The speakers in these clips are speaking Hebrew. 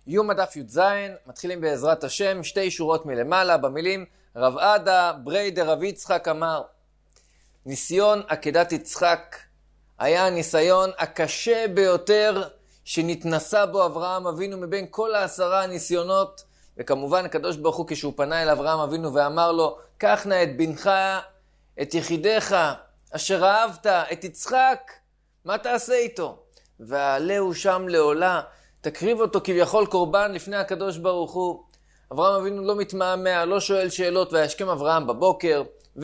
יום הדף י"ז, מתחילים בעזרת השם, שתי שורות מלמעלה, במילים רב עדה ברי דרב יצחק אמר. ניסיון עקדת יצחק היה הניסיון הקשה ביותר שנתנסה בו אברהם אבינו מבין כל 10 הניסיונות, וכמובן הקדוש ברוך הוא כשהוא פנה אל אברהם אבינו ואמר לו, קח נא את בנך, את יחידך, אשר אהבת, את יצחק, מה תעשה איתו? ועלהו שם לעולה, תקריב אותו כביכול קורבן לפני הקדוש ברוך הוא. אברהם אבינו לא מתמהמה, לא שואל שאלות, וישכם אברהם בבוקר,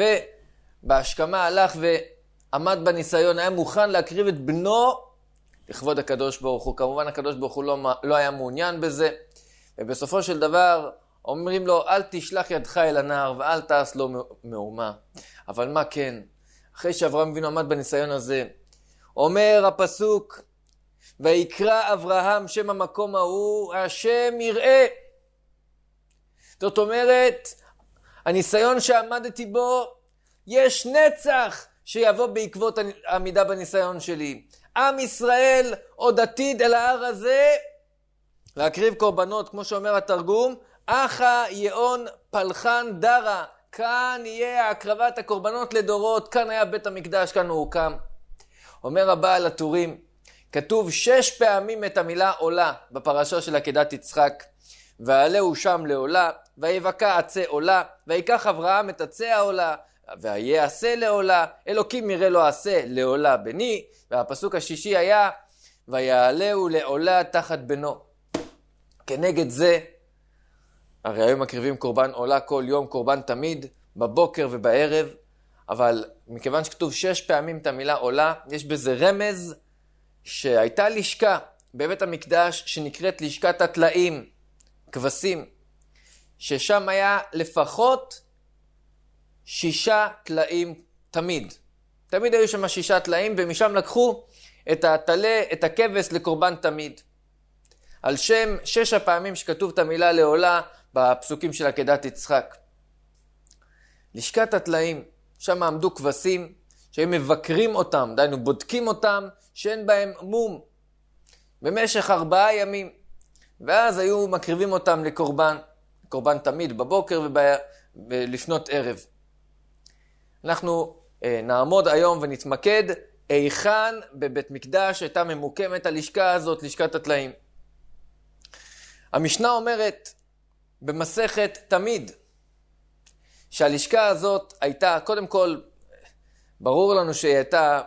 ובהשכמה הלך ועמד בניסיון, היה מוכן להקריב את בנו לכבוד הקדוש ברוך הוא. כמובן הקדוש ברוך הוא לא היה מעוניין בזה, ובסופו של דבר אומרים לו, אל תשלח ידך אל הנער ואל תעש לו מאומה. אבל מה כן? אחרי שאברהם אבינו עמד בניסיון הזה, אומר הפסוק, ויקרא אברהם שם המקום ההוא, השם יראה. זאת אומרת, הניסיון שעמדתי בו, יש נצח שיבוא בעקבות העמידה בניסיון שלי. עם ישראל עוד עתיד אל ההר הזה, להקריב קורבנות, כמו שאומר התרגום, אחא יאון פלחן דרה, כאן יהיה הקרבת הקורבנות לדורות, כאן היה בית המקדש, כאן הוא הוקם. אומר הבעל הטורים, כתוב 6 פעמים את המילה עולה בפרשה של עקדת יצחק, ועלהו שם לעולה, ויבקע עצי עולה, ויקח אברהם את עצי העולה, ויעשה לעולה, אלוקים יראה לו עשה לעולה בני, והפסוק השישי היה, ויעלהו לעולה תחת בנו. כנגד זה, הרי היום מקריבים קורבן עולה כל יום, קורבן תמיד, בבוקר ובערב, אבל מכיוון שכתוב 6 פעמים את המילה עולה, יש בזה רמז שהייתה לשכה בבית המקדש שנקראת לשכת התלאים, כבשים, ששם היה לפחות 6 תלאים תמיד. תמיד היו שם 6 תלאים, ומשם לקחו את התלה, את הכבש לקורבן תמיד. על שם 6 הפעמים שכתוב את המילה לעולה בפסוקים של עקדת יצחק. לשכת התלאים, שם עמדו כבשים שהם מבקרים אותם, דיינו בודקים אותם שאין בהם מום במשך 4 ימים, ואז היו מקריבים אותם לקורבן, קורבן תמיד בבוקר ולפנות ערב. אנחנו נעמוד היום ונתמקד היכן בבית מקדש הייתה ממוקמת הלשכה הזאת, לשכת התלאים. המשנה אומרת במסכת תמיד שהלשכה הזאת הייתה, קודם כל ברור לנו שהיא הייתה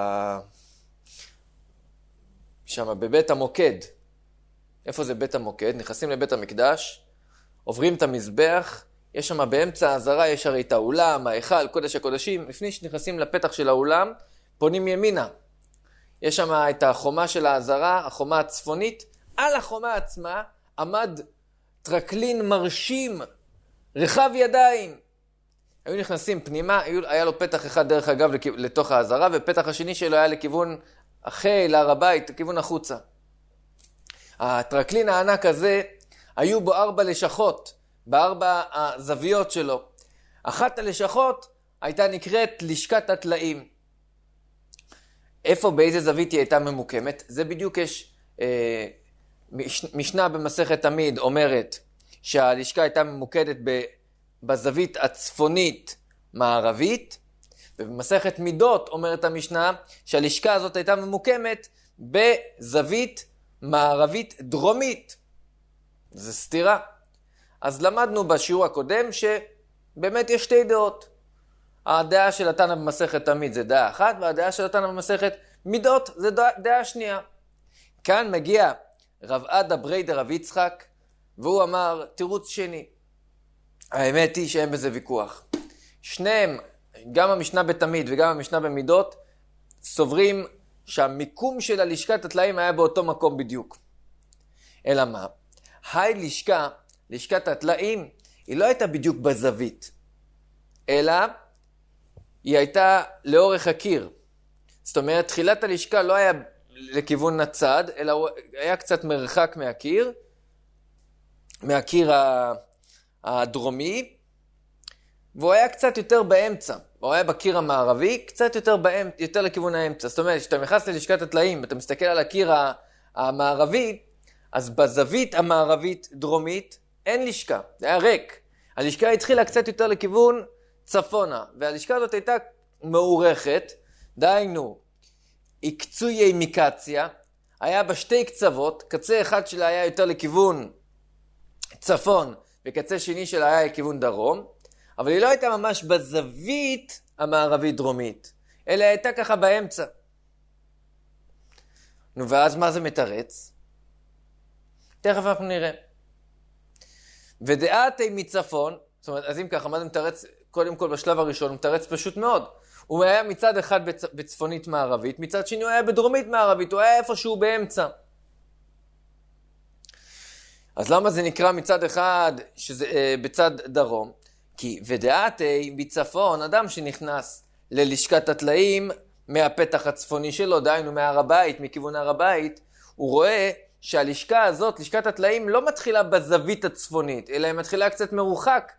שם בבית המוקד. איפה זה בית המוקד? נכנסים לבית המקדש, עוברים את המזבח, יש שם באמצע העזרה, יש הרי את האולם, ההיכל, קודש הקודשים. לפני שנכנסים לפתח של האולם, פונים ימינה. יש שם את החומה של העזרה, החומה הצפונית. על החומה עצמה עמד טרקלין מרשים, רחב ידיים. היו נכנסים פנימה, היה לו פתח אחד דרך אגב לתוך העזרה, ופתח השני שלו היה לכיוון החיל, להר הבית, לכיוון החוצה. הטרקלין הענק הזה, היו בו 4 לשכות, ב4 הזוויות שלו. אחת הלשכות הייתה נקראת לשכת התלאים. איפה, באיזה זווית היא הייתה ממוקמת? זה בדיוק יש, משנה במסכת תמיד אומרת שהלשכה הייתה ממוקדת בזווית הצפונית מערבית, ובמסכת מידות אומרת המשנה שהלשכה הזאת הייתה ממוקמת בזווית מערבית דרומית. זה סתירה. אז למדנו בשיעור הקודם שבאמת יש 2 דעות. הדעה של התנא במסכת תמיד זה דעה אחת, והדעה של התנא במסכת מידות זה דעה שנייה. כאן מגיע רב עדה ברי דרב יצחק, והוא אמר תירוץ שני. האמת היא שאין בזה ויכוח. שניהם, גם המשנה בתמיד וגם המשנה במידות, סוברים שהמיקום של הלשכת התלאים היה באותו מקום בדיוק. אלא מה? לשכה, לשכת התלאים, היא לא הייתה בדיוק בזווית, אלא היא הייתה לאורך הקיר. זאת אומרת, תחילת הלשכה לא היה לכיוון הצד, אלא היה קצת מרחק מהקיר הדרומי, והוא היה קצת יותר באמצע. הוא היה בקיר המערבי, קצת יותר לכיוון האמצע. זאת אומרת, כשאתה נכנס ללשכת התלאים, אתה מסתכל על הקיר המערבי, אז בזווית המערבית דרומית אין לשכה, זה היה ריק. הלשכה התחילה קצת יותר לכיוון צפונה, והלשכה הזאת הייתה מעורכת, דהיינו, עקצויי מיקציה, היה בשתי קצוות, קצה אחד שלה היה יותר לכיוון צפון, וקצה שני שלה היה לכיוון דרום, אבל היא לא הייתה ממש בזווית המערבית דרומית, אלא הייתה ככה באמצע. נו, ואז מה זה מתרץ? תכף אנחנו נראה. ודעתי מצפון, זאת אומרת, אז אם ככה, מה זה מתרץ? קודם כל בשלב הראשון, הוא מתרץ פשוט מאוד. הוא היה מצד אחד בצפונית מערבית, מצד שני הוא היה בדרומית מערבית, הוא היה איפשהו באמצע. אז למה זה נקרא מצד אחד שזה בצד דרום? כי ודעתי מצפון, אדם שנכנס ללשכת הטלאים מהפתח הצפוני שלו, דהיינו מהר הבית, מכיוון הר הבית, הוא רואה שהלשכה הזאת, לשכת הטלאים, לא מתחילה בזווית הצפונית, אלא היא מתחילה קצת מרוחק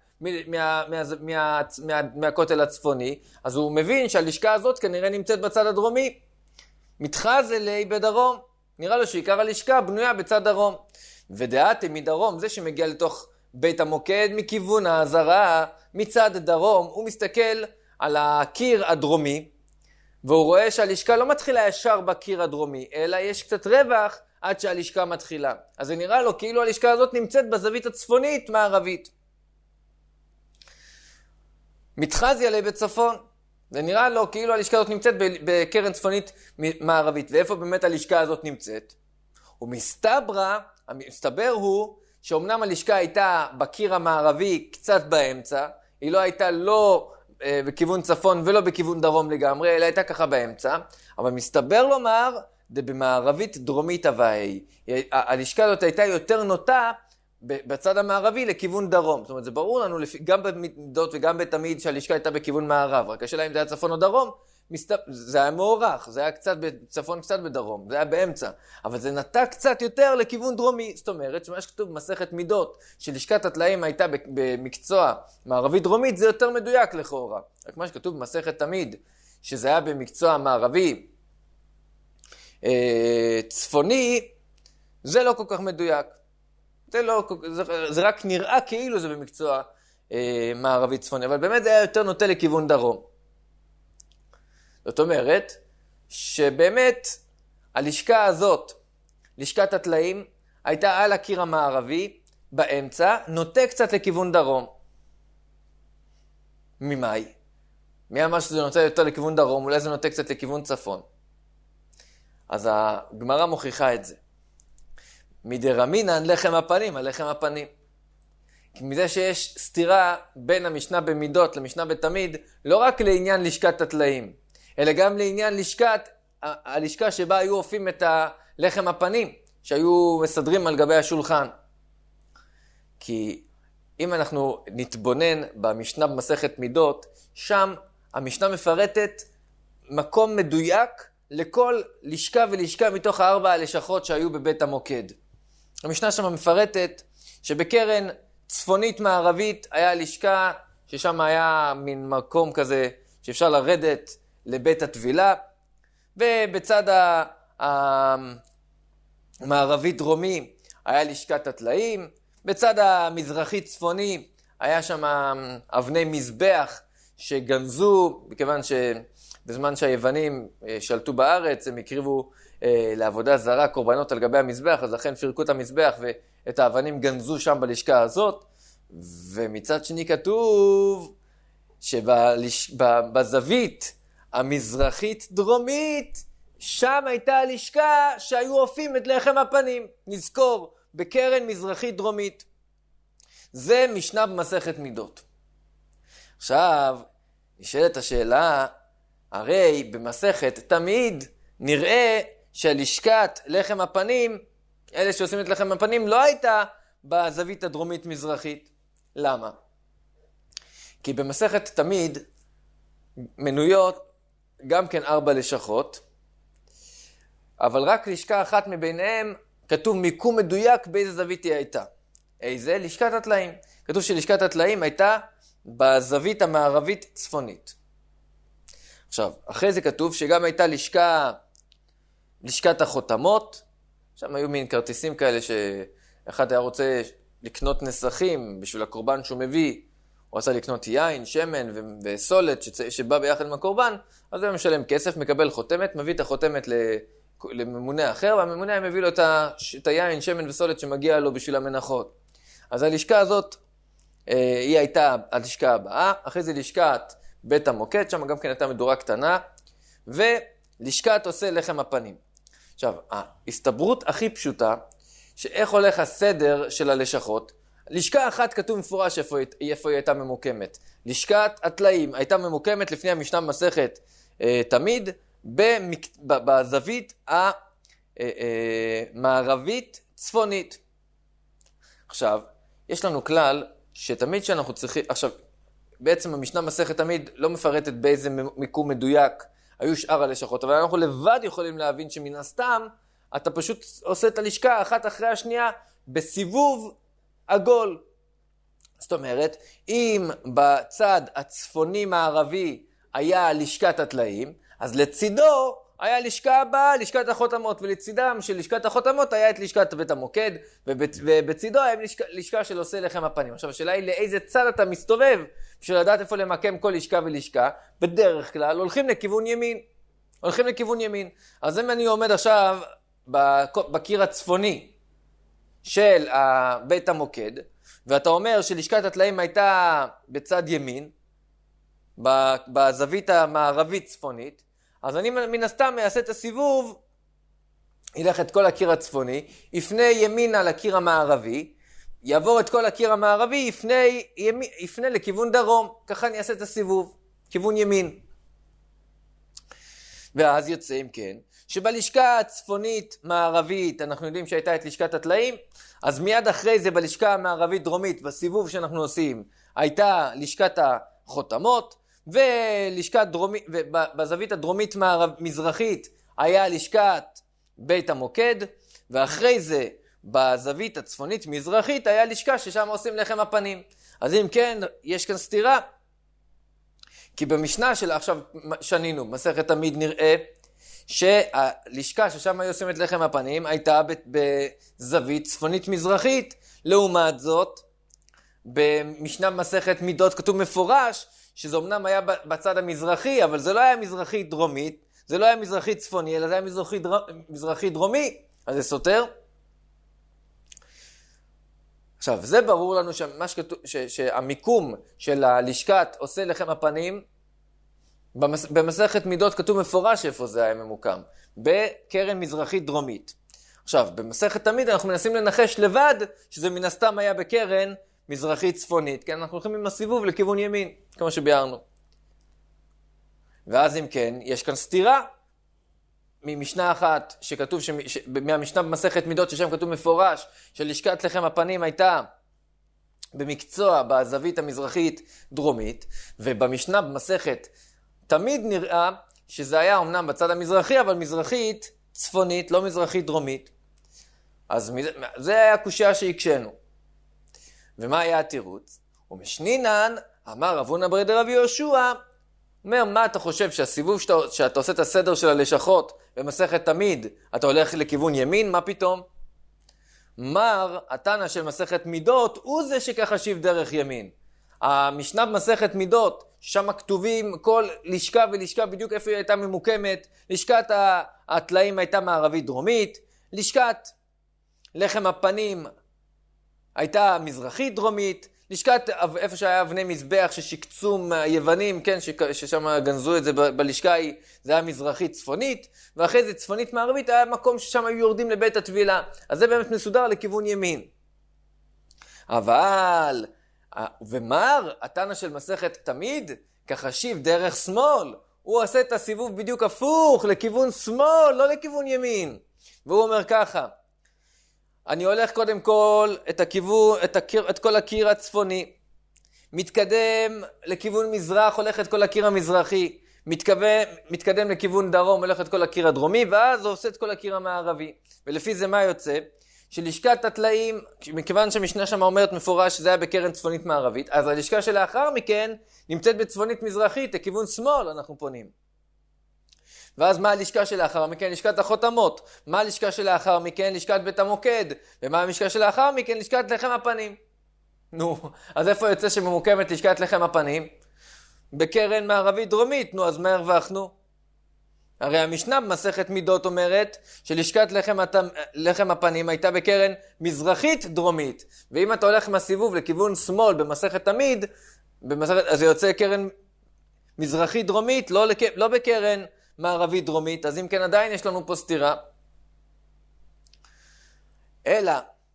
מהכותל הצפוני, אז הוא מבין שהלשכה הזאת כנראה נמצאת בצד הדרומי. מתחז אלי בדרום, נראה לו שעיקר הלשכה בנויה בצד דרום. ודעתי מדרום, זה שמגיע לתוך בית המוקד מכיוון העזרה, מצד דרום, הוא מסתכל על הקיר הדרומי, והוא רואה שהלשכה לא מתחילה ישר בקיר הדרומי, אלא יש קצת רווח עד שהלשכה מתחילה. אז זה נראה לו כאילו הלשכה הזאת נמצאת בזווית הצפונית מערבית. מתחזי עלי בצפון, זה נראה לו כאילו הלשכה הזאת נמצאת בקרן צפונית מערבית. ואיפה באמת הלשכה הזאת נמצאת? המסתבר הוא שאומנם הלשכה הייתה בקיר המערבי קצת באמצע, היא לא הייתה לא בכיוון צפון ולא בכיוון דרום לגמרי, אלא הייתה ככה באמצע, אבל מסתבר לומר, במערבית דרומית הוואי. הלשכה הזאת הייתה יותר נוטה בצד המערבי לכיוון דרום. זאת אומרת, זה ברור לנו גם במידות וגם בתמיד שהלשכה הייתה בכיוון מערב. רק השאלה אם זה היה צפון או דרום, זה היה מעורך, זה היה קצת בצפון, קצת בדרום, זה היה באמצע. אבל זה נטה קצת יותר לכיוון דרומי. זאת אומרת, שמה שכתוב במסכת מידות, שלשכת הטלאים הייתה במקצוע מערבי דרומית, זה יותר מדויק לכאורה. רק מה שכתוב במסכת תמיד, שזה היה במקצוע מערבי צפוני, זה לא כל כך מדויק. זה רק נראה כאילו זה במקצוע מערבי צפוני, אבל באמת זה היה יותר נוטה לכיוון דרום. זאת אומרת, שבאמת הלשכה הזאת, לשכת הטלאים, הייתה על הקיר המערבי, באמצע, נוטה קצת לכיוון דרום. ממאי? מי אמר שזה נוטה יותר לכיוון דרום, אולי זה נוטה קצת לכיוון צפון. אז הגמרא מוכיחה את זה. מדרמינן לחם הפנים, הלחם הפנים. כי מזה שיש סתירה בין המשנה במידות למשנה בתמיד, לא רק לעניין לשכת הטלאים, אלא גם לעניין הלשכה שבה היו אופים את הלחם הפנים, שהיו מסדרים על גבי השולחן. כי אם אנחנו נתבונן במשנה במסכת מידות, שם המשנה מפרטת מקום מדויק לכל לשכה ולשכה מתוך 4 הלשכות שהיו בבית המוקד. המשנה שם מפרטת שבקרן צפונית מערבית היה לשכה, ששם היה מין מקום כזה שאפשר לרדת לבית התבילה, ובצד המערבי דרומי היה לשכת הטלאים, בצד המזרחי צפוני היה שם אבני מזבח שגנזו, מכיוון שבזמן שהיוונים שלטו בארץ הם הקריבו לעבודה זרה קורבנות על גבי המזבח, אז לכן פירקו את המזבח ואת האבנים גנזו שם בלשכה הזאת. ומצד שני כתוב שבזווית המזרחית דרומית, שם הייתה הלשכה שהיו אופים את לחם הפנים. נזכור, בקרן מזרחית דרומית. זה משנה במסכת מידות. עכשיו, נשאלת השאלה, הרי במסכת תמיד נראה שהלשכת לחם הפנים, אלה שעושים את לחם הפנים, לא הייתה בזווית הדרומית מזרחית. למה? כי במסכת תמיד מנויות גם כן 4 לשכות, אבל רק לשכה אחת מביניהם כתוב מיקום מדויק באיזה זווית היא הייתה. איזה? לשכת הטלאים. כתוב שלשכת הטלאים הייתה בזווית המערבית צפונית. עכשיו, אחרי זה כתוב שגם הייתה לשכת החותמות, שם היו מין כרטיסים כאלה שאחד היה רוצה לקנות נסכים בשביל הקורבן שהוא מביא. הוא רצה לקנות יין, שמן וסולת שבא ביחד עם הקורבן, אז הוא משלם כסף, מקבל חותמת, מביא את החותמת לממונה אחר, והממונה מביא לו את היין, שמן וסולת שמגיע לו בשביל המנחות. אז הלשכה הזאת, היא הייתה הלשכה הבאה, אחרי זה לשכת בית המוקד, שם גם כן הייתה מדורה קטנה, ולשכת עושה לחם הפנים. עכשיו, ההסתברות הכי פשוטה, שאיך הולך הסדר של הלשכות, לשכה אחת כתוב מפורש איפה היא הייתה ממוקמת. לשכת הטלאים הייתה ממוקמת לפני המשנה במסכת תמיד, בזווית המערבית צפונית. עכשיו, יש לנו כלל שתמיד שאנחנו צריכים, עכשיו, בעצם המשנה מסכת תמיד לא מפרטת באיזה מיקום מדויק היו שאר הלשכות, אבל אנחנו לבד יכולים להבין שמן הסתם, אתה פשוט עושה את הלשכה אחת אחרי השנייה בסיבוב עגול. זאת אומרת, אם בצד הצפוני מערבי היה לשכת הטלאים, אז לצידו היה לשכה הבאה, לשכת החותמות, ולצידם של לשכת החותמות היה את לשכת בית המוקד, ובצידו היה לשכה של עושה לחם הפנים. עכשיו, השאלה היא לאיזה צד אתה מסתובב, בשביל לדעת איפה למקם כל לשכה ולשכה. בדרך כלל הולכים לכיוון ימין. הולכים לכיוון ימין. אז אם אני עומד עכשיו בקיר הצפוני של בית המוקד, ואתה אומר שלשכת הטלאים הייתה בצד ימין, בזווית המערבית צפונית, אז אני מן הסתם אעשה את הסיבוב, ילך את כל הקיר הצפוני, יפנה ימינה לקיר המערבי, יעבור את כל הקיר המערבי, יפנה לכיוון דרום, ככה אני אעשה את הסיבוב, כיוון ימין. ואז יוצא אם כן, שבלשכה הצפונית מערבית, אנחנו יודעים שהייתה את לשכת הטלאים, אז מיד אחרי זה בלשכה המערבית דרומית, בסיבוב שאנחנו עושים, הייתה לשכת החותמות, ובזווית הדרומית מזרחית היה לשכת בית המוקד, ואחרי זה בזווית הצפונית מזרחית היה לשכה ששם עושים לחם הפנים. אז אם כן, יש כאן סתירה, כי במשנה של עכשיו שנינו, מסכת תמיד נראה, שהלשכה ששם היו עושים את לחם הפנים הייתה בזווית צפונית מזרחית. לעומת זאת, במשנה מסכת מידות כתוב מפורש, שזה אמנם היה בצד המזרחי, אבל זה לא היה מזרחי דרומית, זה לא היה מזרחי צפוני, אלא זה היה מזרחי דרומי, אז זה סותר. עכשיו, זה ברור לנו שהמיקום של הלשכת עושה לחם הפנים, במסכת מידות כתוב מפורש איפה זה היה ממוקם, בקרן מזרחית דרומית. עכשיו, במסכת תמיד אנחנו מנסים לנחש לבד, שזה מן הסתם היה בקרן מזרחית צפונית, כי אנחנו הולכים עם הסיבוב לכיוון ימין, כמו שביארנו. ואז אם כן, יש כאן סתירה ממשנה אחת שכתוב, מהמשנה במסכת מידות ששם כתוב מפורש, שלשכת לחם הפנים הייתה במקצוע בזווית המזרחית דרומית, ובמשנה במסכת תמיד נראה שזה היה אמנם בצד המזרחי, אבל מזרחית צפונית, לא מזרחית דרומית. אז זה היה הקושיה שהקשנו. ומה היה התירוץ? ומשנינן, אמר רב הונא ברי דרבי יהושע, אומר, מה אתה חושב שהסיבוב שאתה עושה את הסדר של הלשכות במסכת תמיד, אתה הולך לכיוון ימין? מה פתאום? מר, התנא של מסכת מידות, הוא זה שכחשיב דרך ימין. המשנה במסכת מידות, שם כתובים כל לשכה ולשכה בדיוק איפה היא הייתה ממוקמת. לשכת הטלאים הייתה מערבית דרומית, לשכת לחם הפנים הייתה מזרחית דרומית, לשכת איפה שהיה אבני מזבח ששקצו היוונים, כן, ששם גנזו את זה בלשכה היא, זה היה מזרחית צפונית, ואחרי זה צפונית מערבית היה מקום ששם היו יורדים לבית התבילה. אז זה באמת מסודר לכיוון ימין. אבל ומר, התנא של מסכת תמיד, כחשיב דרך שמאל, הוא עושה את הסיבוב בדיוק הפוך, לכיוון שמאל, לא לכיוון ימין. והוא אומר ככה, אני הולך קודם כל את כל הקיר הצפוני, מתקדם לכיוון מזרח, הולך את כל הקיר המזרחי, מתקדם לכיוון דרום, הולך את כל הקיר הדרומי, ואז הוא עושה את כל הקיר המערבי. ולפי זה מה יוצא? שלשכת הטלאים, מכיוון שהמשנה שם אומרת מפורש שזה היה בקרן צפונית מערבית, אז הלשכה שלאחר מכן נמצאת בצפונית מזרחית, לכיוון שמאל אנחנו פונים. ואז מה הלשכה שלאחר מכן? לשכת החותמות. מה הלשכה שלאחר מכן? לשכת בית המוקד. ומה המשכה שלאחר מכן? לשכת לחם הפנים. נו, אז איפה יוצא שממוקמת לשכת לחם הפנים? בקרן מערבית דרומית. נו, אז מה הרווחנו? הרי המשנה במסכת מידות אומרת שלשכת לחם הפנים הייתה בקרן מזרחית דרומית. ואם אתה הולך מהסיבוב לכיוון שמאל במסכת תמיד, אז זה יוצא קרן מזרחית דרומית, לא בקרן מערבית דרומית. אז אם כן עדיין יש לנו פה סתירה. אלא,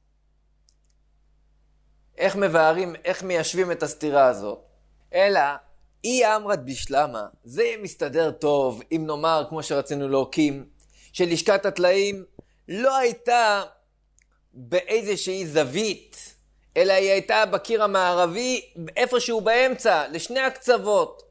איך מבארים, איך מיישבים את הסתירה הזאת? אלא, אי אמרת בשלמה, זה מסתדר טוב אם נאמר כמו שרצינו להוקים, שלשכת הטלאים לא הייתה באיזושהי זווית, אלא היא הייתה בקיר המערבי איפשהו באמצע, לשני הקצוות.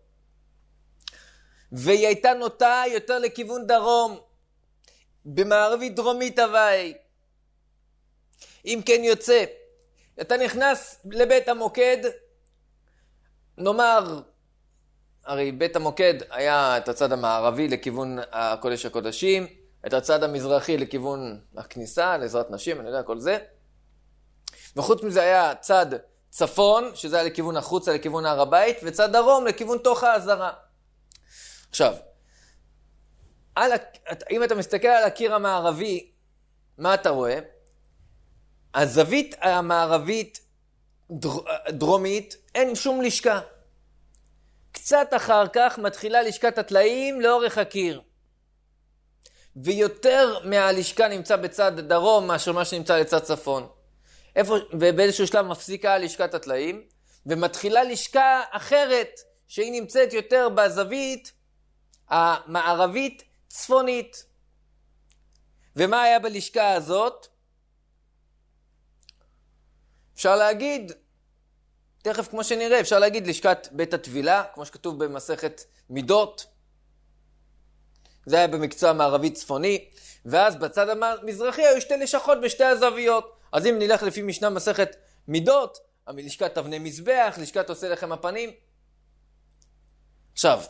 והיא הייתה נוטה יותר לכיוון דרום, במערבית דרומית הוואי. אם כן יוצא, אתה נכנס לבית המוקד, נאמר, הרי בית המוקד היה את הצד המערבי לכיוון הקודש הקודשים, את הצד המזרחי לכיוון הכניסה, לעזרת נשים, אני יודע, כל זה. וחוץ מזה היה צד צפון, שזה היה לכיוון החוצה, לכיוון הר הבית, וצד דרום לכיוון תוך העזרה. עכשיו, אם אתה מסתכל על הקיר המערבי, מה אתה רואה? הזווית המערבית דרומית, אין שום לשכה. קצת אחר כך מתחילה לשכת הטלאים לאורך הקיר. ויותר מהלשכה נמצא בצד דרום מאשר מה שנמצא לצד צפון. ובאיזשהו שלב מפסיקה לשכת הטלאים, ומתחילה לשכה אחרת שהיא נמצאת יותר בזווית המערבית צפונית. ומה היה בלשכה הזאת? אפשר להגיד, תכף כמו שנראה, אפשר להגיד לשכת בית הטבילה, כמו שכתוב במסכת מידות. זה היה במקצוע המערבי צפוני, ואז בצד המזרחי היו שתי לשכות בשתי הזוויות. אז אם נלך לפי משנה מסכת מידות, לשכת אבני מזבח, לשכת עושה לחם הפנים. עכשיו,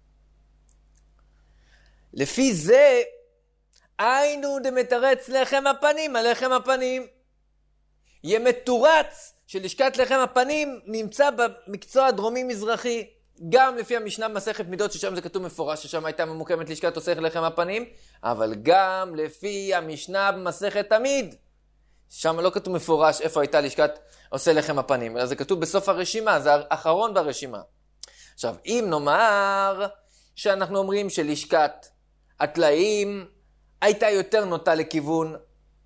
לפי זה, היינו דמתרץ לחם הפנים, הלחם הפנים. יהיה מתורץ שלשכת לחם הפנים נמצא במקצוע הדרומי-מזרחי. גם לפי המשנה במסכת מידות, ששם זה כתוב מפורש, ששם הייתה ממוקמת לשכת עושה לחם הפנים, אבל גם לפי המשנה במסכת תמיד, שם לא כתוב מפורש איפה הייתה לשכת עושה לחם הפנים, אלא זה כתוב בסוף הרשימה, זה האחרון ברשימה. עכשיו, אם נאמר שאנחנו אומרים שלשכת הטלאים הייתה יותר נוטה לכיוון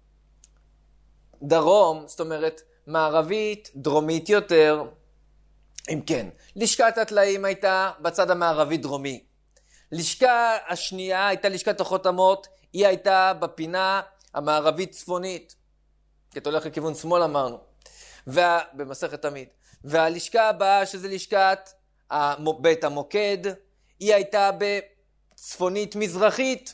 דרום, זאת אומרת מערבית, דרומית יותר. אם כן, לשכת הטלאים הייתה בצד המערבי דרומי. לשכה השנייה הייתה לשכת החותמות, היא הייתה בפינה המערבית צפונית. כי אתה הולך לכיוון שמאל אמרנו. במסכת תמיד. והלשכה הבאה שזה לשכת בית המוקד, היא הייתה בצפונית מזרחית.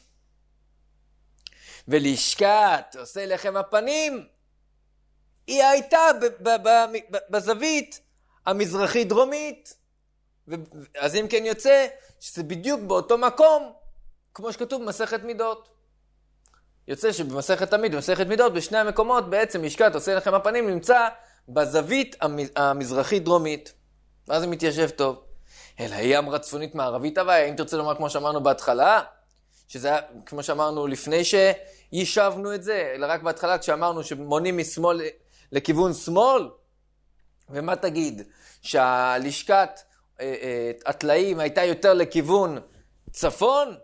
ולשכת עושה לחם הפנים, היא הייתה בזווית המזרחית דרומית. אז אם כן יוצא שזה בדיוק באותו מקום כמו שכתוב במסכת מידות. יוצא שבמסכת תמיד, במסכת מידות, בשני המקומות בעצם לשכת עושה לחם הפנים נמצא בזווית המזרחית דרומית. ואז זה מתיישב טוב. אלא היא אמרה צפונית מערבית הוואי, אם תרצה לומר כמו שאמרנו בהתחלה, שזה היה כמו שאמרנו לפני שישבנו את זה, אלא רק בהתחלה כשאמרנו שמונים משמאל לכיוון שמאל. ומה תגיד? שהלשכת הטלאים הייתה יותר לכיוון צפון?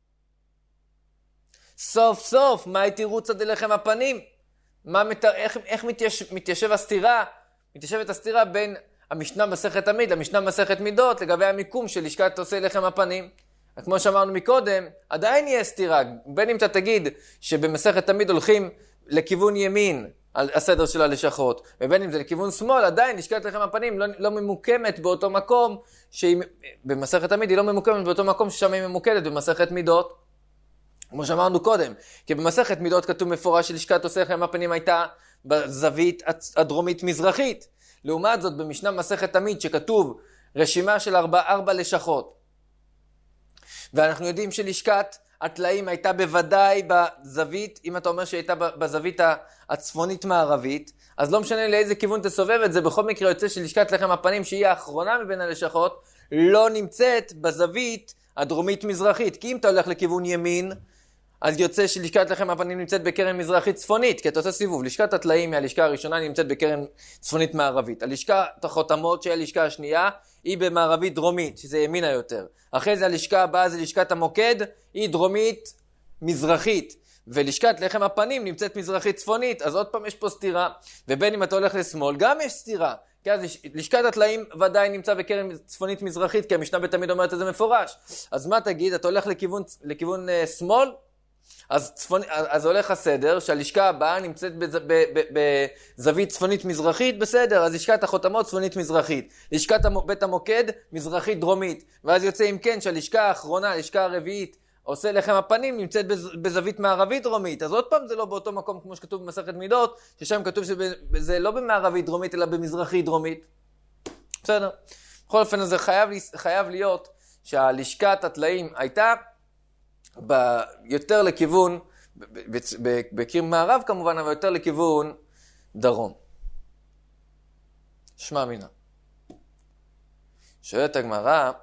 סוף סוף, מה הייתי רוצה דלחם הפנים? איך מתיישב הסתירה? מתיישבת הסתירה בין המשנה מסכת תמיד למשנה מסכת מידות לגבי המיקום של לשכת עושה לחם הפנים. כמו שאמרנו מקודם, עדיין יהיה סתירה. בין אם אתה תגיד שבמסכת תמיד הולכים לכיוון ימין על הסדר של הלשכות, ובין אם זה לכיוון שמאל, עדיין לשכת לחם הפנים לא ממוקמת באותו מקום, במסכת תמיד היא לא ממוקמת באותו מקום ששם היא ממוקדת במסכת מידות. כמו שאמרנו קודם, כי במסכת מידות כתוב מפורש שלשכת עושה לחם הפנים הייתה בזווית הדרומית מזרחית. לעומת זאת במשנה מסכת תמיד שכתוב רשימה של 4 לשכות. ואנחנו יודעים שלשכת הטלאים הייתה בוודאי בזווית, אם אתה אומר שהייתה בזווית הצפונית מערבית, אז לא משנה לאיזה כיוון תסובב את זה, בכל מקרה יוצא שלשכת לחם הפנים, שהיא האחרונה מבין הלשכות, לא נמצאת בזווית הדרומית מזרחית. כי אם אתה הולך לכיוון ימין, אז יוצא שלשכת לחם הפנים נמצאת בקרן מזרחית צפונית, כי אתה עושה סיבוב. לשכת הטלאים מהלשכה הראשונה נמצאת בקרן צפונית מערבית. הלשכת החותמות, שהיא הלשכה השנייה, היא במערבית דרומית, שזה ימינה יותר. אחרי זה הלשכה הבאה זה לשכת המוקד, היא דרומית מזרחית. ולשכת לחם הפנים נמצאת מזרחית צפונית, אז עוד פעם יש פה סתירה. ובין אם אתה הולך לשמאל, גם יש סתירה. כי אז לשכת הטלאים ודאי נמצא בקרן צפונית מזרחית, כי המשנה בתמיד אומרת את זה מפורש. אז מה תגיד? אתה הולך לכיוון שמאל? אז הולך הסדר שהלשכה הבאה נמצאת בזווית צפונית מזרחית, בסדר, אז לשכת החותמות צפונית מזרחית, לשכת בית המוקד מזרחית דרומית, ואז יוצא אם כן שהלשכה האחרונה, הלשכה הרביעית, עושה לחם הפנים, נמצאת בזווית מערבית דרומית. אז עוד פעם זה לא באותו מקום כמו שכתוב במסכת מידות, ששם כתוב שזה לא במערבית דרומית אלא במזרחית דרומית. בסדר. בכל אופן הזה חייב להיות שהלשכת הטלאים הייתה יותר לכיוון, בקיר מערב כמובן, אבל יותר לכיוון דרום. שמע מינה. שואלת הגמרא,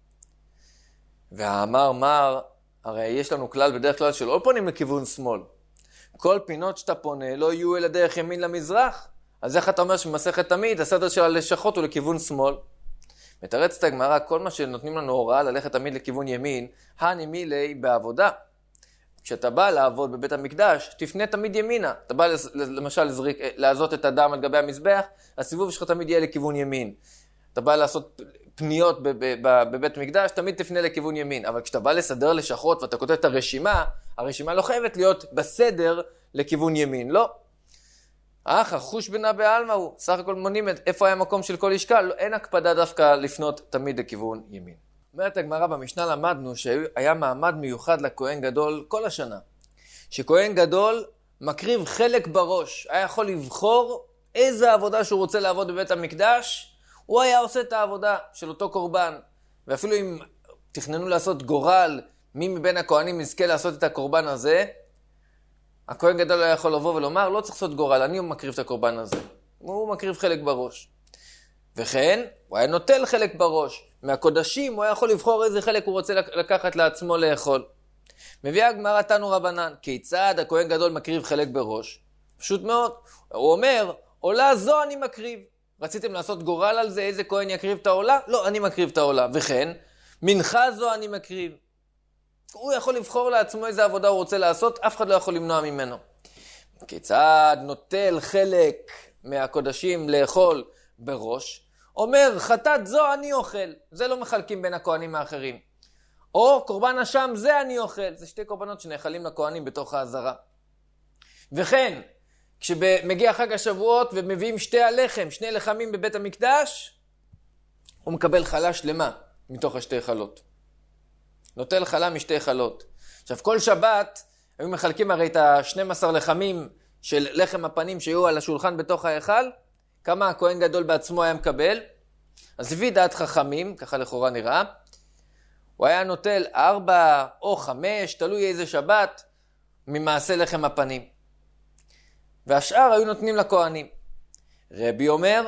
והאמר מר, הרי יש לנו כלל בדרך כלל שלא פונים לכיוון שמאל. כל פינות שאתה פונה לא יהיו אלא דרך ימין למזרח. אז איך אתה אומר שמסכת תמיד, הסדר של הלשכות הוא לכיוון שמאל? מתרצת הגמרא, כל מה שנותנים לנו הוראה ללכת תמיד לכיוון ימין, הני מילי בעבודה. כשאתה בא לעבוד בבית המקדש, תפנה תמיד ימינה. אתה בא למשל לעזות את הדם על גבי המזבח, הסיבוב שלך תמיד יהיה לכיוון ימין. אתה בא לעשות פניות בבית מקדש, תמיד תפנה לכיוון ימין. אבל כשאתה בא לסדר לשכות ואתה כותב את הרשימה לא חייבת להיות בסדר לכיוון ימין, לא. חוש בנה בעלמא הוא, סך הכל מונים איפה היה מקום של כל לשכה, אין הקפדה דווקא לפנות תמיד לכיוון ימין. אומרת הגמרא, במשנה למדנו שהיה מעמד מיוחד לכהן גדול כל השנה. שכהן גדול מקריב חלק בראש, היה יכול לבחור איזה עבודה שהוא רוצה לעבוד בבית המקדש, הוא היה עושה את העבודה של אותו קורבן. ואפילו אם תכננו לעשות גורל, מי מבין הכהנים נזכה לעשות את הקורבן הזה, הכהן גדול היה יכול לבוא ולומר, לא צריך לעשות גורל, אני מקריב את הקורבן הזה. הוא מקריב חלק בראש. וכן, הוא היה נוטל חלק בראש. מהקודשים הוא היה יכול לבחור איזה חלק הוא רוצה לקחת לעצמו לאכול. מביאה הגמרא תנו רבנן, כיצד הכהן גדול מקריב חלק בראש? פשוט מאוד. הוא אומר, עולה זו אני מקריב. רציתם לעשות גורל על זה, איזה כהן יקריב את העולה? לא, אני מקריב את העולה. וכן, מנחה זו אני מקריב. הוא יכול לבחור לעצמו איזה עבודה הוא רוצה לעשות, אף אחד לא יכול למנוע ממנו. כיצד נוטל חלק מהקודשים לאכול בראש? אומר, חטאת זו אני אוכל. זה לא מחלקים בין הכהנים האחרים. או קורבן אשם זה אני אוכל. זה שתי קורבנות שנאכלים לכהנים בתוך העזרה. וכן, כשמגיע חג השבועות ומביאים שתי לחמים בבית המקדש, הוא מקבל חלה שלמה מתוך השתי חלות. נוטל חלה משתי חלות. עכשיו, כל שבת היו מחלקים הרי את ה-12 לחמים של לחם הפנים שהיו על השולחן בתוך ההיכל. כמה הכהן גדול בעצמו היה מקבל? אז לפי דעת חכמים, ככה לכאורה נראה, הוא היה נוטל 4 או 5, תלוי איזה שבת, ממעשה לחם הפנים. והשאר היו נותנים לכהנים. רבי אומר,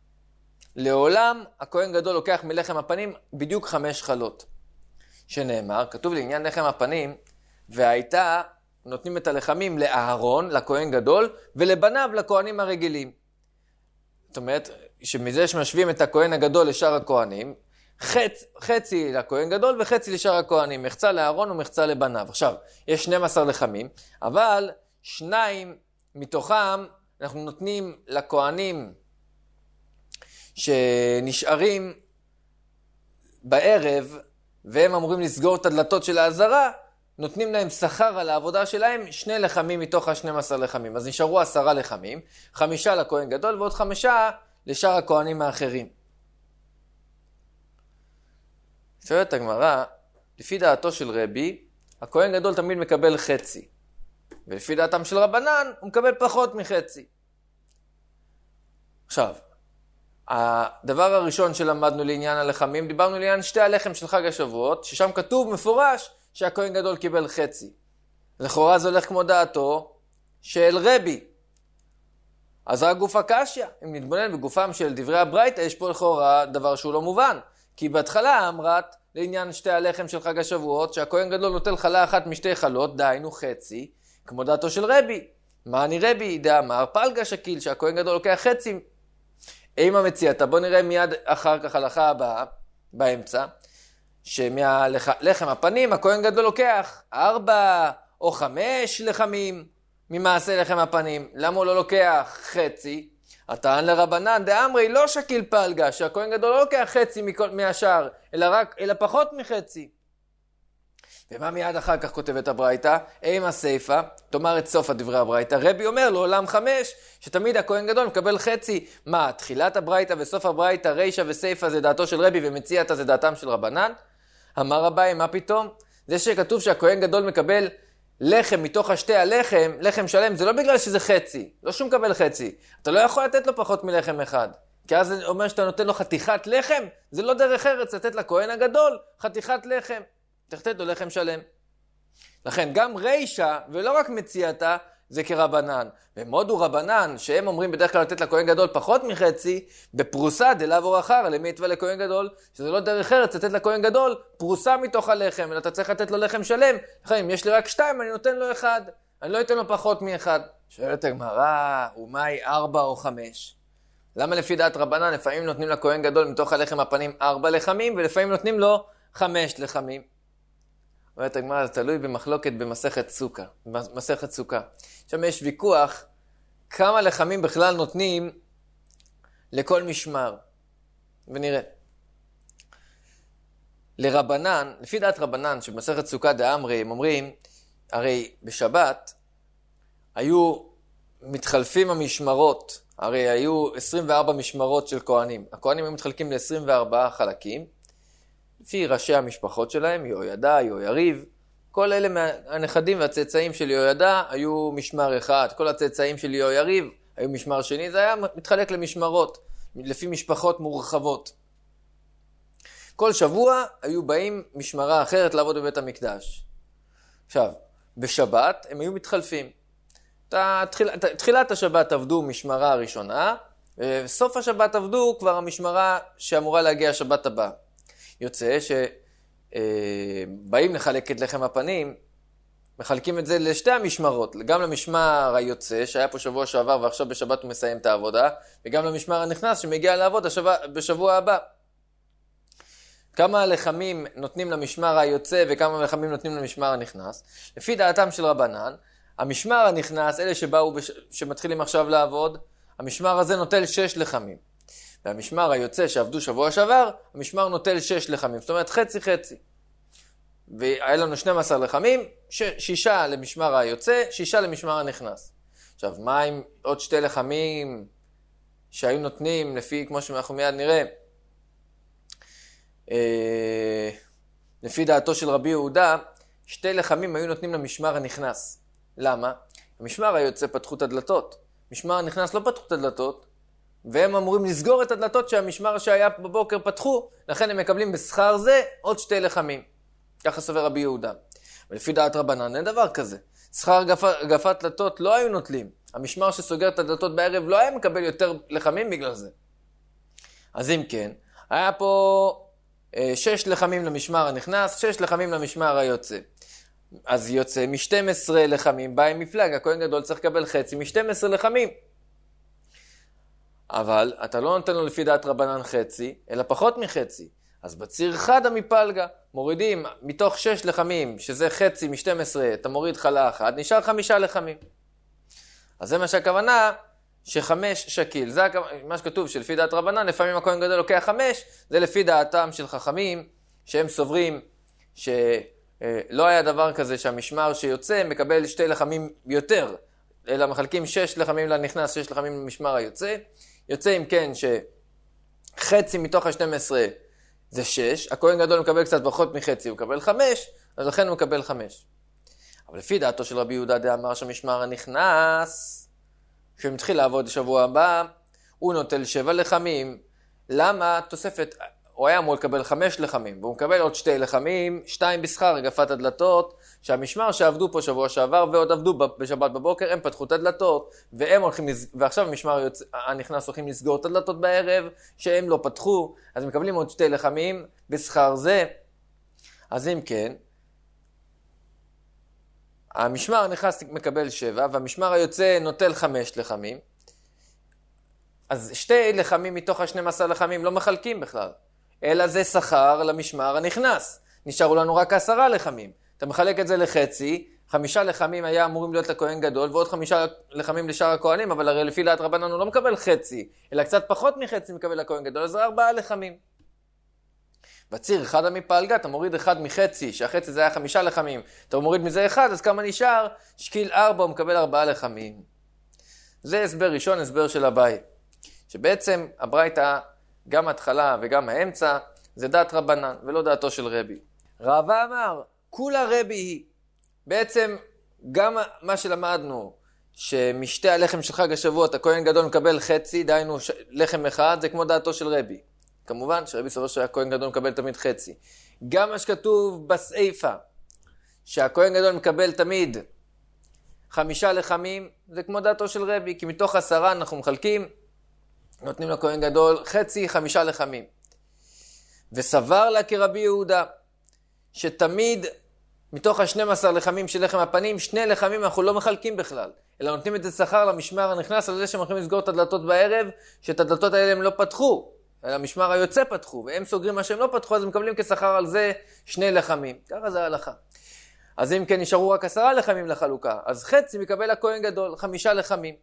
לעולם הכהן גדול לוקח מלחם הפנים בדיוק 5 חלות. שנאמר, כתוב לעניין לחם הפנים, והייתה נותנים את הלחמים לאהרון, לכהן גדול, ולבניו לכהנים הרגילים. זאת אומרת, שמזה שמשווים את הכהן הגדול לשאר הכהנים, חצי לכהן גדול וחצי לשאר הכהנים, מחצה לאהרון ומחצה לבניו. עכשיו, יש 12 לחמים, אבל 2 מתוכם אנחנו נותנים לכהנים שנשארים בערב, והם אמורים לסגור את הדלתות של העזרה, נותנים להם שכר על העבודה שלהם, 2 לחמים מתוך ה-12 לחמים. אז נשארו 10 לחמים, 5 לכהן גדול ועוד 5 לשאר הכהנים האחרים. שואלת הגמרא, לפי דעתו של רבי, הכהן גדול תמיד מקבל חצי. ולפי דעתם של רבנן, הוא מקבל פחות מחצי. עכשיו, הדבר הראשון שלמדנו לעניין הלחמים, דיברנו לעניין שתי הלחם של חג השבועות, ששם כתוב מפורש שהכהן גדול קיבל חצי. לכאורה זה הולך כמו דעתו של רבי. אז רק גוף הקשיא. אם נתבונן בגופם של דברי הברייתא, יש פה לכאורה דבר שהוא לא מובן. כי בהתחלה אמרת לעניין שתי הלחם של חג השבועות, שהכהן גדול נוטל חלה אחת משתי חלות, דהיינו חצי, כמו דעתו של רבי. מה אני רבי? דאמר פלגה שקיל, שהכהן גדול לוקח חצי. אימה מציאתה, בוא נראה מיד אחר כך הלכה הבאה, באמצע, שמהלחם הפנים הכהן גדול לוקח 4 או 5 לחמים ממעשה לחם הפנים. למה הוא לא לוקח חצי? הטען לרבנן דאמרי לא שקיל פלגה, שהכהן גדול לא לוקח חצי מהשאר, אלא פחות מחצי. ומה מיד אחר כך כותבת הברייתא? אימה סייפה, תאמר את סוף הדברי הברייתא. רבי אומר לעולם 5, שתמיד הכהן גדול מקבל חצי. מה, תחילת הברייתא וסוף הברייתא, רישא וסייפה זה דעתו של רבי ומציאתא זה דעתם של רבנן? אמר אביי, מה פתאום? זה שכתוב שהכהן גדול מקבל לחם מתוך השתי הלחם, לחם שלם, זה לא בגלל שזה חצי, לא שהוא מקבל חצי. אתה לא יכול לתת לו פחות מלחם אחד. כי אז זה אומר שאתה נותן לו חתיכת לחם, זה לא דרך ארץ לתת לכהן הגדול חתיכת לחם. תחתת לו לחם שלם. לכן גם רישא ולא רק מציאתה זה כרבנן. ומודו רבנן שהם אומרים בדרך כלל לתת לכהן גדול פחות מחצי, בפרוסה דלאו אחר למיתווה לכהן גדול, שזה לא דרך ארץ לתת לכהן גדול פרוסה מתוך הלחם, אלא אתה צריך לתת לו לחם שלם. לכן אם יש לי רק 2 אני נותן לו 1, אני לא אתן לו פחות מ1. שואלת הגמרא, ומאי 4 או 5? למה לפי דעת רבנן לפעמים נותנים לכהן גדול מתוך הלחם הפנים 4 לחמים ולפעמים נותנים לו 5 לחמים? אומרת הגמרא, זה תלוי במחלוקת במסכת סוכה. במסכת סוכה. שם יש ויכוח כמה לחמים בכלל נותנים לכל משמר. ונראה. לרבנן, לפי דעת רבנן, שבמסכת סוכה דאמרי, הם אומרים, הרי בשבת היו מתחלפים המשמרות, הרי היו 24 משמרות של כהנים. הכהנים היו מתחלקים ל-24 חלקים, לפי ראשי המשפחות שלהם, יהוידע, יהויריב, כל אלה מהנכדים והצאצאים של יהוידע היו משמר אחד, כל הצאצאים של יהויריב היו משמר שני, זה היה מתחלק למשמרות, לפי משפחות מורחבות. כל שבוע היו באים משמרה אחרת לעבוד בבית המקדש. עכשיו, בשבת הם היו מתחלפים. תחילת השבת עבדו משמרה הראשונה, וסוף השבת עבדו כבר המשמרה שאמורה להגיע השבת הבאה. יוצא שבאים לחלק את לחם הפנים, מחלקים את זה לשתי המשמרות, גם למשמר היוצא שהיה פה שבוע שעבר ועכשיו בשבת הוא מסיים את העבודה, וגם למשמר הנכנס שמגיע לעבוד בשבוע הבא. כמה לחמים נותנים למשמר היוצא וכמה לחמים נותנים למשמר הנכנס? לפי דעתם של רבנן, המשמר הנכנס, אלה שמתחילים עכשיו לעבוד, המשמר הזה נוטל 6 לחמים. והמשמר היוצא שעבדו שבוע שעבר, המשמר נוטל 6 לחמים, זאת אומרת חצי חצי. והיה לנו 12 לחמים, 6 למשמר היוצא, 6 למשמר הנכנס. עכשיו, מה עם עוד 2 לחמים שהיו נותנים, לפי, כמו שאנחנו מיד נראה, לפי דעתו של רבי יהודה, 2 לחמים היו נותנים למשמר הנכנס. למה? המשמר היוצא פתחו את הדלתות. משמר הנכנס לא פתחו את הדלתות, והם אמורים לסגור את הדלתות שהמשמר שהיה בבוקר פתחו, לכן הם מקבלים בשכר זה עוד 2 לחמים. ככה סובר רבי יהודה. ולפי דעת רבנן אין דבר כזה. שכר גפת דלתות לא היו נוטלים. המשמר שסוגר את הדלתות בערב לא היה מקבל יותר לחמים בגלל זה. אז אם כן, היה פה 6 לחמים למשמר הנכנס, 6 לחמים למשמר היוצא. אז יוצא מ-12 לחמים, בא עם מפלג, הכהן גדול צריך לקבל חצי מ-12 לחמים. אבל אתה לא נותן לו לפי דעת רבנן חצי, אלא פחות מחצי. אז בציר חדה מפלגה, מורידים מתוך 6 לחמים, שזה חצי מ-12, אתה מוריד חלה אחת, נשאר 5 לחמים. אז זה מה שהכוונה, ש5 שקיל. זה מה שכתוב, שלפי דעת רבנן, לפעמים הכהן גדול לוקח 5, זה לפי דעתם של חכמים, שהם סוברים שלא היה דבר כזה שהמשמר שיוצא מקבל 2 לחמים יותר, אלא מחלקים 6 לחמים לנכנס, 6 לחמים למשמר היוצא. יוצא אם כן שחצי מתוך ה-12 זה 6, הכהן גדול מקבל קצת פחות מחצי, הוא מקבל 5, אז לכן הוא מקבל 5. אבל לפי דעתו של רבי יהודה דאמר שהמשמר הנכנס, כשמתחיל לעבוד שבוע הבא, הוא נוטל 7 לחמים. למה? תוספת, הוא היה אמור לקבל 5 לחמים, והוא מקבל עוד 2 לחמים, 2 בשכר הגפת הדלתות, שהמשמר שעבדו פה שבוע שעבר ועוד עבדו בשבת בבוקר, הם פתחו את הדלתות, ועכשיו המשמר הנכנס הולכים לסגור את הדלתות בערב, שהם לא פתחו, אז הם מקבלים עוד 2 לחמים בשכר זה. אז אם כן, המשמר הנכנס מקבל 7, והמשמר היוצא נוטל 5 לחמים, אז 2 לחמים מתוך ה-12 לחמים לא מחלקים בכלל, אלא זה שכר למשמר הנכנס. נשארו לנו רק 10 לחמים. אתה מחלק את זה לחצי, 5 לחמים היה אמורים להיות לכהן גדול, ועוד 5 לחמים לשאר הכהנים, אבל הרי לפי דעת רבנן הוא לא מקבל חצי, אלא קצת פחות מחצי מקבל לכהן גדול, אז 4 לחמים. בציר אחד מפלגה, אתה מוריד 1 מחצי, שהחצי זה היה 5 לחמים, אתה מוריד מזה 1, אז כמה נשאר? שקיל 4, הוא מקבל 4 לחמים. זה הסבר ראשון, הסבר של אביי. שבעצם הברייתא, גם ההתחלה וגם האמצע, זה דעת רבנן ולא דעתו של רבי. רבא אמר, כולה רבי היא. בעצם גם מה שלמדנו, שמשתי הלחם של חג השבועות, הכהן גדול מקבל חצי, דהיינו לחם אחד, זה כמו דעתו של רבי. כמובן שרבי סובר שהכהן גדול מקבל תמיד חצי. גם מה שכתוב בסעיפה, שהכהן גדול מקבל תמיד 5 לחמים, זה כמו דעתו של רבי, כי מתוך 10 אנחנו מחלקים, נותנים לכהן גדול חצי 5 לחמים. וסבר לה כרבי יהודה, שתמיד מתוך ה-12 לחמים של לחם הפנים, 2 לחמים אנחנו לא מחלקים בכלל, אלא נותנים את זה שכר למשמר הנכנס על זה שהם הולכים לסגור את הדלתות בערב, שאת הדלתות האלה הם לא פתחו, אלא המשמר היוצא פתחו, והם סוגרים מה שהם לא פתחו, אז הם מקבלים כשכר על זה 2 לחמים. ככה זה ההלכה. אז אם כן נשארו רק 10 לחמים לחלוקה, אז חצי מקבל הכהן גדול, 5 לחמים.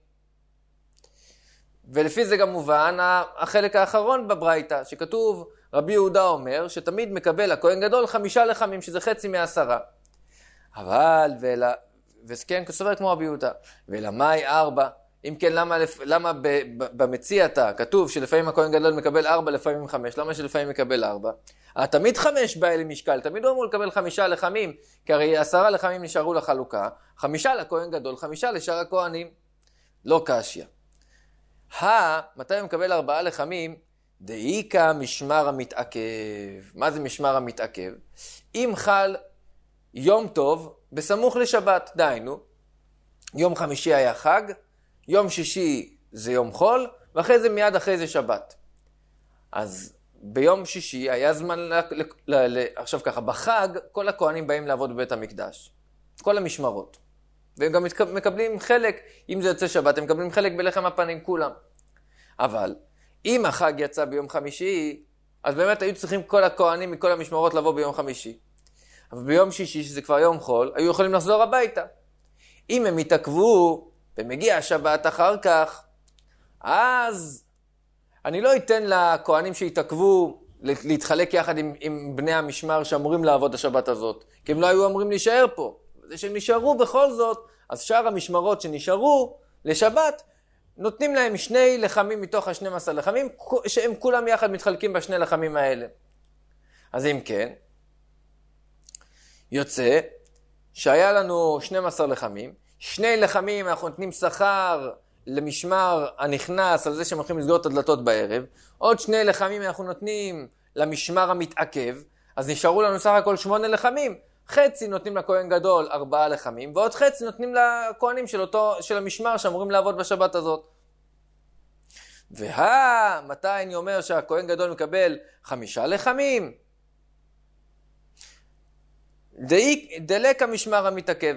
ולפי זה גם מובן החלק האחרון בברייתא, שכתוב רבי יהודה אומר שתמיד מקבל הכהן גדול 5 לחמים, שזה חצי מ10. אבל, וכן כסובר כמו רבי יהודה, ולמאי 4, אם כן למה במציאתה כתוב שלפעמים הכהן גדול מקבל 4, לפעמים 5, למה שלפעמים מקבל 4? תמיד 5 בא אלי משקל, תמיד הוא אמור לקבל 5 לחמים, כי הרי 10 לחמים נשארו לחלוקה, 5 לכהן גדול, 5 לשאר הכהנים, לא קשיא. מתי הוא מקבל 4 לחמים? דאיקה משמר המתעכב. מה זה משמר המתעכב? אם חל יום טוב בסמוך לשבת, דהיינו, יום חמישי היה חג, יום שישי זה יום חול, ואחרי זה מיד אחרי זה שבת. אז ביום שישי היה זמן, עכשיו ככה, בחג כל הכהנים באים לעבוד בבית המקדש, כל המשמרות. והם גם מקבלים חלק, אם זה יוצא שבת, הם מקבלים חלק בלחם הפנים כולם. אבל אם החג יצא ביום חמישי, אז באמת היו צריכים כל הכהנים מכל המשמרות לבוא ביום חמישי. אבל ביום שישי, שזה כבר יום חול, היו יכולים לחזור הביתה. אם הם התעכבו ומגיע השבת אחר כך, אז אני לא אתן לכהנים שהתעכבו להתחלק יחד עם בני המשמר שאמורים לעבוד השבת הזאת, כי הם לא היו אמורים להישאר פה. זה שהם נשארו בכל זאת, אז שאר המשמרות שנשארו לשבת, נותנים להם 2 לחמים מתוך ה-12 לחמים, שהם כולם יחד מתחלקים ב2 לחמים האלה. אז אם כן, יוצא שהיה לנו 12 לחמים, 2 לחמים אנחנו נותנים שכר למשמר הנכנס על זה שהם הולכים לסגור את הדלתות בערב, עוד 2 לחמים אנחנו נותנים למשמר המתעכב, אז נשארו לנו סך הכל 8 לחמים, חצי נותנים לכהן גדול 4 לחמים, ועוד חצי נותנים לכהנים של המשמר שאמורים לעבוד בשבת הזאת. מתי אני אומר שהכהן גדול מקבל 5 לחמים? דלק המשמר המתעכב.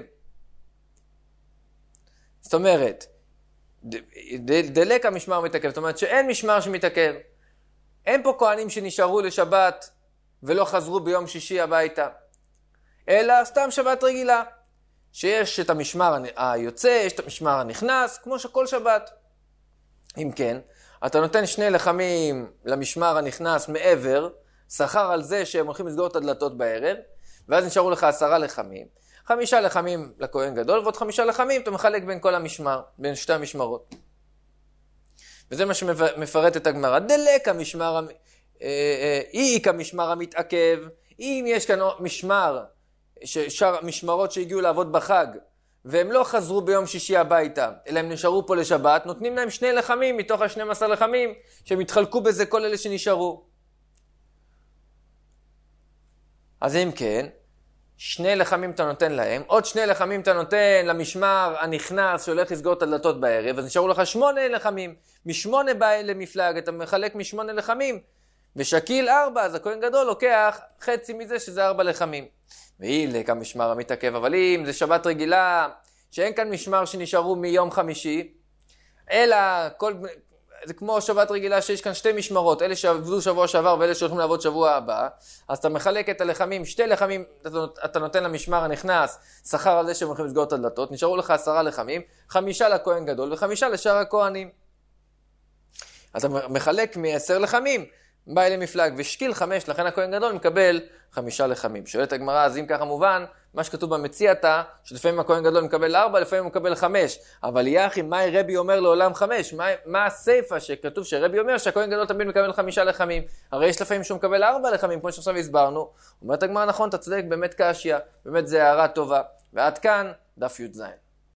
זאת אומרת, דלק המשמר המתעכב, זאת אומרת שאין משמר שמתעכב. אין פה כהנים שנשארו לשבת ולא חזרו ביום שישי הביתה. אלא סתם שבת רגילה, שיש את המשמר היוצא, יש את המשמר הנכנס, כמו שכל שבת. אם כן, אתה נותן 2 לחמים למשמר הנכנס מעבר, שכר על זה שהם הולכים לסגור את הדלתות בערב, ואז נשארו לך 10 לחמים. 5 לחמים לכהן גדול, ועוד 5 לחמים אתה מחלק בין כל המשמר, בין 2 המשמרות. וזה מה שמפרט את הגמרא. דלק המשמר, אי כמשמר המתעכב, אם יש כאן משמר, משמרות שהגיעו לעבוד בחג, והם לא חזרו ביום שישי הביתה, אלא הם נשארו פה לשבת, נותנים להם 2 לחמים מתוך ה-12 לחמים, שהם התחלקו בזה כל אלה שנשארו. אז אם כן, 2 לחמים אתה נותן להם, עוד 2 לחמים אתה נותן למשמר הנכנס שהולך לסגור את הדלתות בערב, אז נשארו לך 8 לחמים. מ8 בא למפלג, אתה מחלק מ8 לחמים, ושקיל 4, אז הכהן גדול לוקח חצי מזה שזה 4 לחמים. והיא כמשמר המתעכב, אבל אם זה שבת רגילה, שאין כאן משמר שנשארו מיום חמישי, אלא זה כמו שבת רגילה שיש כאן 2 משמרות, אלה שעבדו שבוע שעבר ואלה שהולכים לעבוד שבוע הבא, אז אתה מחלק את הלחמים, 2 לחמים אתה נותן למשמר הנכנס, שכר על זה שהם הולכים לסגור את הדלתות, נשארו לך 10 לחמים, 5 לכהן גדול ו5 לשאר הכהנים. אתה מחלק מ10 לחמים, בא אלי מפלג ושקיל 5, לכן הכהן גדול מקבל 5 לחמים. שואלת הגמרא, אז אם ככה מובן, מה שכתוב במציאתה, שלפעמים הכהן גדול מקבל 4, לפעמים הוא מקבל 5. אבל יחי, מה רבי אומר לעולם 5? מה הסייפה שכתוב שרבי אומר שהכהן גדול תמיד מקבל 5 לחמים? הרי יש לפעמים שהוא מקבל 4 לחמים, כמו שעכשיו הסברנו. אומרת הגמרא, נכון, אתה צודק, באמת קשיא, באמת זה הערה טובה. ועד כאן, דף י"ז.